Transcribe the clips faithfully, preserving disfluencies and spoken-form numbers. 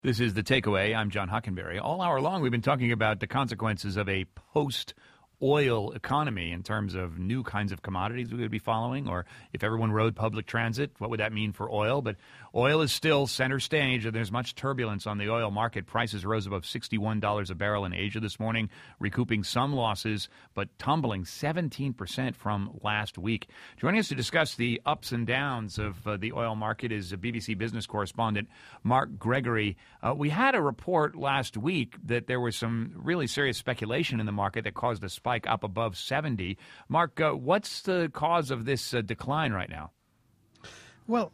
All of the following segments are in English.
This is The Takeaway. I'm John Hockenberry. All hour long, we've been talking about the consequences of a post-oil economy in terms of new kinds of commodities we would be following, or if everyone rode public transit, what would that mean for oil? But oil is still center stage, and there's much turbulence on the oil market. Prices rose above sixty-one dollars a barrel in Asia this morning, recouping some losses, but tumbling seventeen percent from last week. Joining us to discuss the ups and downs of uh, the oil market is a B B C business correspondent Mark Gregory. Uh, we had a report last week that there was some really serious speculation in the market that caused a spike up above seventy. Mark, uh, what's the cause of this uh, decline right now? Well,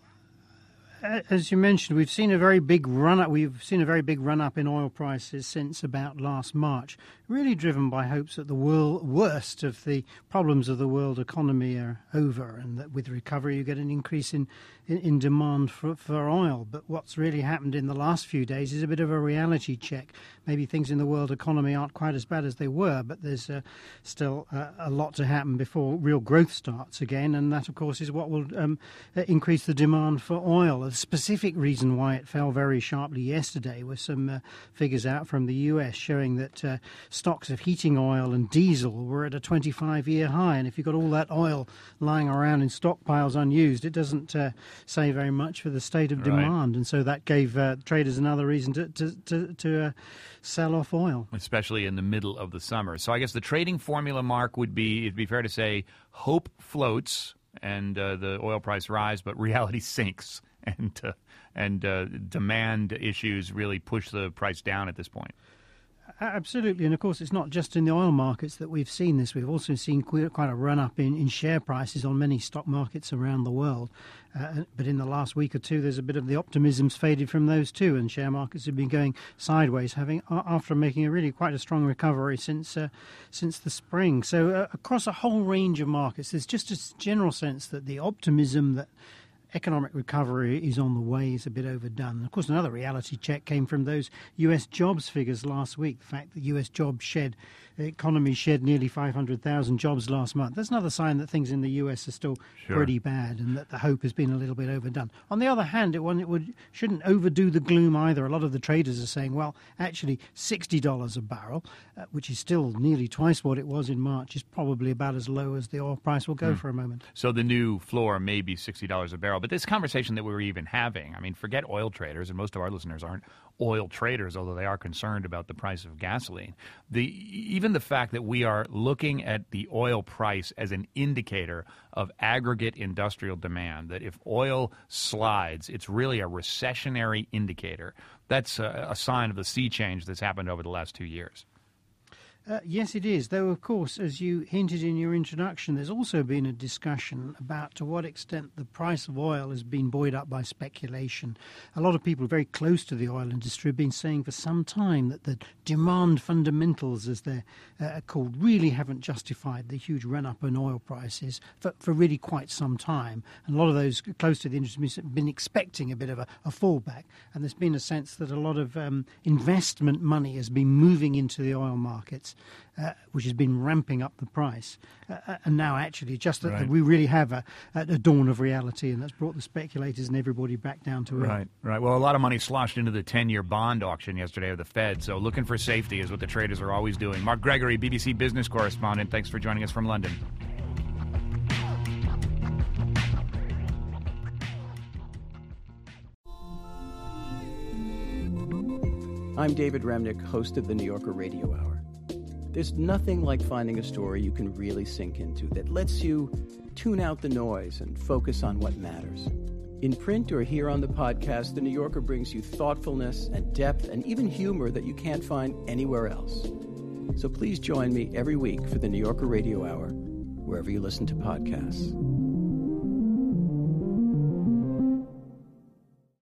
as you mentioned, we've seen a very big run up. We've seen a very big run up in oil prices since about last March, really driven by hopes that the world, worst of the problems of the world economy are over, and that with recovery you get an increase in, in, in demand for, for oil. But what's really happened in the last few days is a bit of a reality check. Maybe things in the world economy aren't quite as bad as they were, but there's uh, still uh, a lot to happen before real growth starts again, and that, of course, is what will um, increase the demand for oil. The specific reason why it fell very sharply yesterday was some uh, figures out from the U S showing that uh, stocks of heating oil and diesel were at a twenty-five-year high. And if you've got all that oil lying around in stockpiles unused, it doesn't uh, say very much for the state of demand. Right. And so that gave uh, traders another reason to, to, to, to uh, sell off oil. Especially in the middle of the summer. So I guess the trading formula, Mark, would be, it'd be fair to say, hope floats and uh, the oil price rise, but reality sinks. And uh, and uh, demand issues really push the price down at this point. Absolutely. And, of course, it's not just in the oil markets that we've seen this. We've also seen quite a run-up in, in share prices on many stock markets around the world. Uh, but in the last week or two, there's a bit of the optimism's faded from those too, and share markets have been going sideways, having after making a really quite a strong recovery since uh, since the spring. So uh, across a whole range of markets, there's just a general sense that the optimism that economic recovery is on the way is a bit overdone. And of course, another reality check came from those U S jobs figures last week. The fact that U S jobs shed, the economy shed nearly five hundred thousand jobs last month. That's another sign that things in the U S are still sure. pretty bad, and that the hope has been a little bit overdone. On the other hand, it, it would, shouldn't overdo the gloom either. A lot of the traders are saying, well, actually, sixty dollars a barrel, uh, which is still nearly twice what it was in March, is probably about as low as the oil price will go mm. for a moment. So the new floor may be sixty dollars a barrel. But this conversation that we were even having, I mean, forget oil traders, and most of our listeners aren't oil traders, although they are concerned about the price of gasoline. The even the fact that we are looking at the oil price as an indicator of aggregate industrial demand, that if oil slides, it's really a recessionary indicator. That's a, a sign of the sea change that's happened over the last two years. Uh, yes, it is. Though, of course, as you hinted in your introduction, there's also been a discussion about to what extent the price of oil has been buoyed up by speculation. A lot of people very close to the oil industry have been saying for some time that the demand fundamentals, as they're uh, called, really haven't justified the huge run-up in oil prices for, for really quite some time. And a lot of those close to the industry have been expecting a bit of a, a fallback. And there's been a sense that a lot of um, investment money has been moving into the oil markets. Uh, which has been ramping up the price. Uh, and now, actually, just that right. we really have a, a dawn of reality, and that's brought the speculators and everybody back down to earth. Right, right. Well, a lot of money sloshed into the ten-year bond auction yesterday of the Fed, so looking for safety is what the traders are always doing. Mark Gregory, B B C business correspondent, thanks for joining us from London. I'm David Remnick, host of the New Yorker Radio Hour. There's nothing like finding a story you can really sink into that lets you tune out the noise and focus on what matters. In print or here on the podcast, The New Yorker brings you thoughtfulness and depth and even humor that you can't find anywhere else. So please join me every week for the New Yorker Radio Hour, wherever you listen to podcasts.